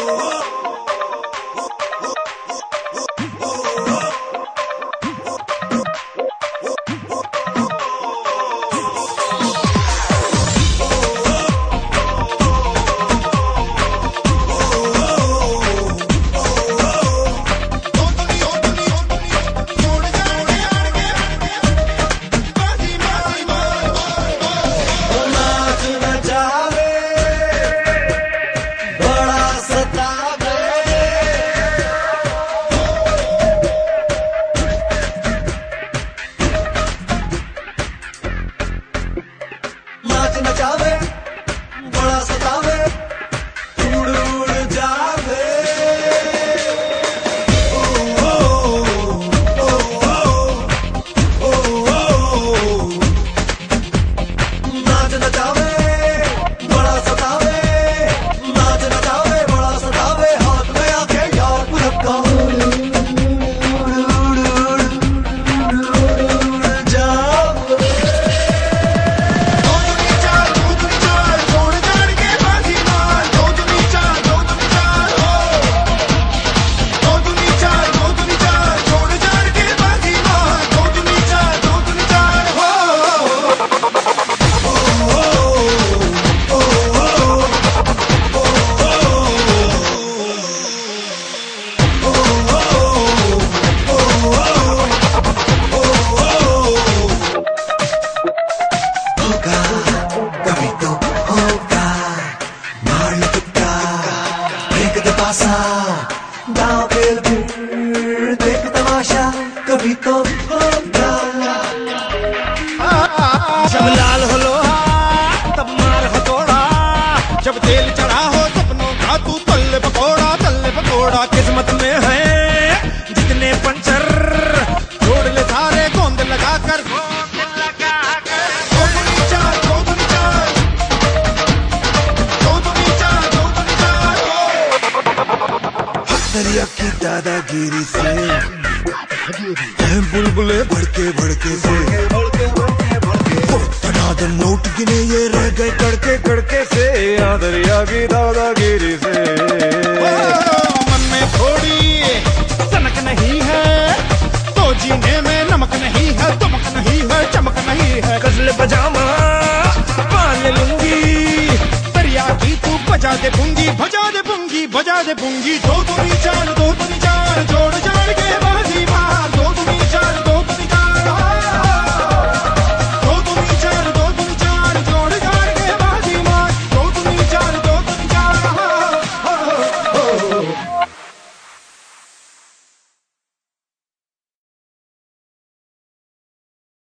गाँव खेल फिर देख तमाशा कभी तो होगा। जब लाल हो लोहा तब मार हथौड़ा, जब तेल चढ़ा हो सपनों का तू तल्ले पकौड़ा किस्मत में है जितने पंचर जोड़ ले सारे गोंद लगा कर दरिया की दादागिरी से बुलबुले भड़के से तनादन नोट गिने ये रह गए कड़के से दरिया की दादागिरी से। मन में थोड़ी सनक नहीं है तो जीने में नमक नहीं है, दमक नहीं है, चमक नहीं है। गजल पजामा पाल लूंगी दरिया की तू बजा दे पुंगी, बजा दे पुंगी, बजा दे पुंगी। दो दूनी चार जोड़ जान